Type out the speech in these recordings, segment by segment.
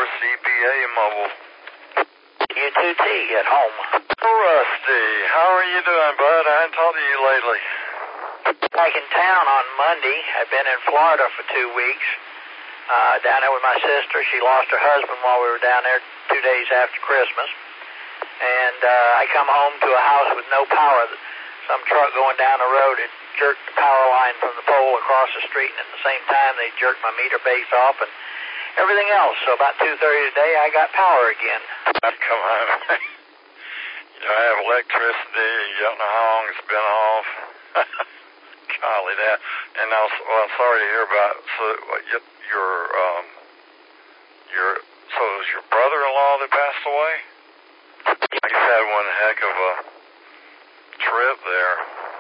CBA Mobile. U2T at home. Rusty, how are you doing, bud? I haven't talked to you lately. Back in town on Monday. I've been in Florida for 2 weeks. Down there with my sister. She lost her husband while we were down there 2 days after Christmas. And I come home to a house with no power. Some truck going down the road had jerked the power line from the pole across the street, and at the same time they jerked my meter base off and everything else. So about 2:30 today, I got power again. Come on. I have electricity. You don't know how long it's been off. Golly, that. And I'm sorry to hear about. So so it was your brother-in-law that passed away? You had one heck of a trip there.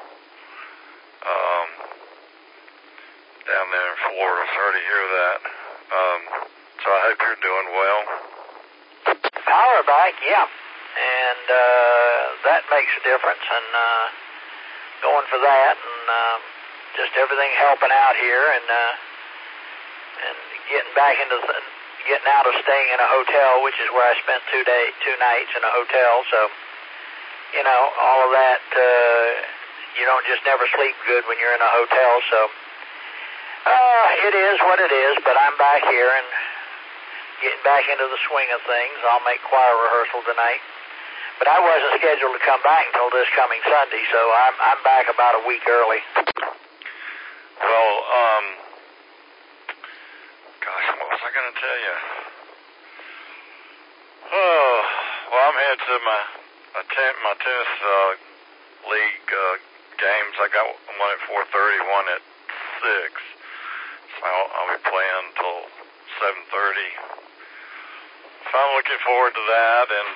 Down there in Florida. Sorry to hear that. So I hope you're doing well. Power back, yeah. And that makes a difference. And going for that, and just everything helping out here, and getting back into getting out of staying in a hotel, which is where I spent 2 nights in a hotel. So, all of that, you don't just never sleep good when you're in a hotel. So, it is what it is. But I'm back here and getting back into the swing of things. I'll make choir rehearsal tonight. But I wasn't scheduled to come back until this coming Sunday, so I'm back about a week early. Well, gosh, what was I going to tell you? Oh, well, I'm headed to my tennis league games. I got one at 4:30, one at 6. So I'll be playing until 7:30. So I'm looking forward to that, and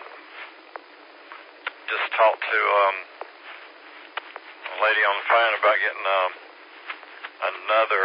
just talked to a lady on the phone about getting another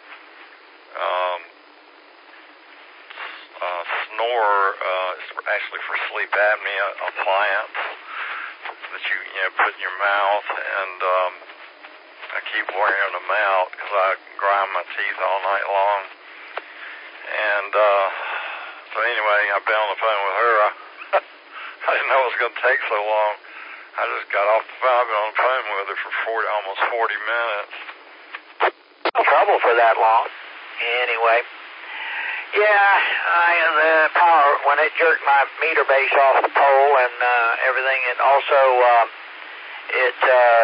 snore. It's actually for sleep apnea appliance that you put in your mouth, and I keep wearing them out because I grind my teeth all night long. And so anyway, I've been on the phone with her. I didn't know it was going to take so long. I just got off the phone. I've been on the phone with her for almost 40 minutes. No trouble for that long. Anyway, yeah, the power, when it jerked my meter base off the pole and everything, it also, it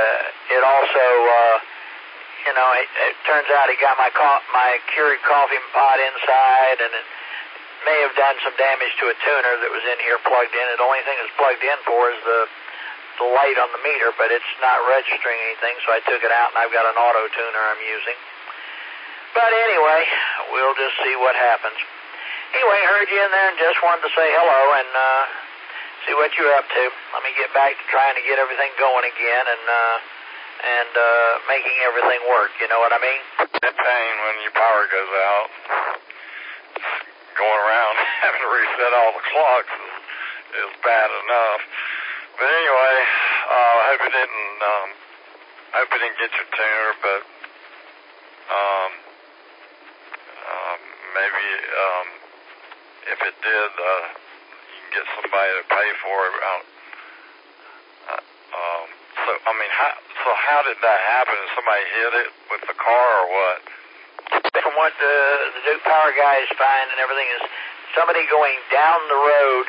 turns out it got my Keurig coffee pot inside, and it may have done some damage to a tuner that was in here plugged in. The only thing it's plugged in for is the light on the meter, but it's not registering anything, so I took it out, and I've got an auto tuner I'm using. But anyway, we'll just see what happens. Anyway, heard you in there and just wanted to say hello and see what you're up to. Let me get back to trying to get everything going again and making everything work, you know what I mean? That pain when your power goes out, going around having to reset all the clocks is bad enough. But anyway, I hope it didn't get your tuner, but maybe if it did, you can get somebody to pay for it. How did that happen? Did somebody hit it with the car or what? From what the Duke Power guys find and everything is somebody going down the road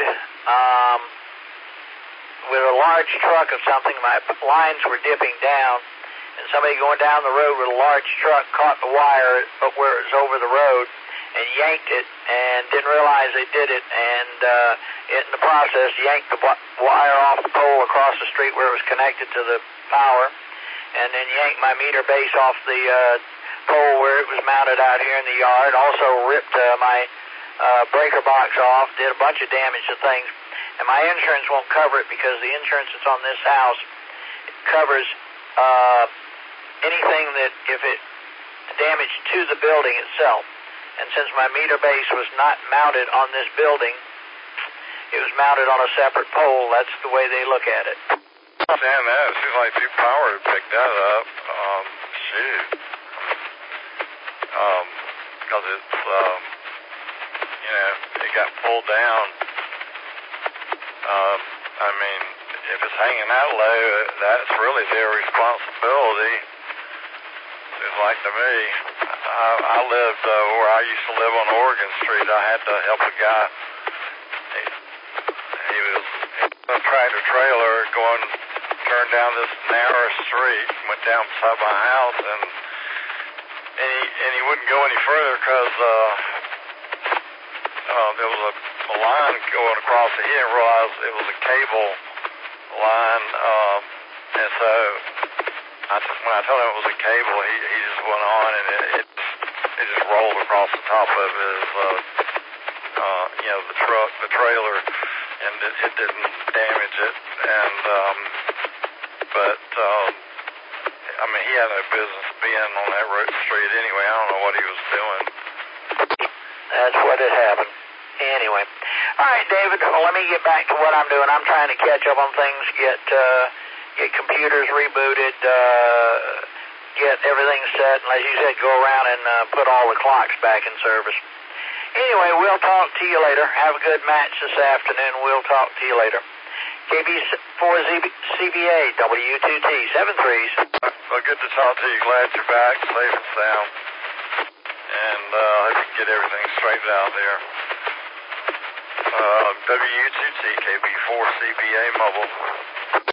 with a large truck of something. My lines were dipping down, and somebody going down the road with a large truck caught the wire where it was over the road and yanked it and didn't realize they did it, and in the process yanked the wire off the pole across the street where it was connected to the power, and then yanked my meter base off the pole where it was mounted out here in the yard. Also ripped my breaker box off, did a bunch of damage to things. And my insurance won't cover it because the insurance that's on this house covers anything that if it damage to the building itself. And since my meter base was not mounted on this building, it was mounted on a separate pole. That's the way they look at it. I understand that. It seems like Duke Power to pick that up. Shoot. Because it's, it got pulled down. I mean, if it's hanging out low, that's really their responsibility. It's like to me, I lived where I used to live on Oregon Street. I had to help a guy. He was in a tractor trailer turned down this narrow street, went down beside my house, and he wouldn't go any further because there was a line going across it. He didn't realize it was a cable line, and so when I told him it was a cable, he just went on, and it just rolled across the top of his, the trailer, and it didn't damage it. And I mean, he had no business being on that road street anyway. I don't know what he was doing. That's what had happened. Anyway. All right, David, well, let me get back to what I'm doing. I'm trying to catch up on things, get computers rebooted, get everything set, and as you said, go around and put all the clocks back in service. Anyway, we'll talk to you later. Have a good match this afternoon. We'll talk to you later. KB4CBA, W2T, 7-3s. Well, good to talk to you. Glad you're back, safe and sound. And I hope you can get everything straightened out there. W2T, KB4CBA Mobile.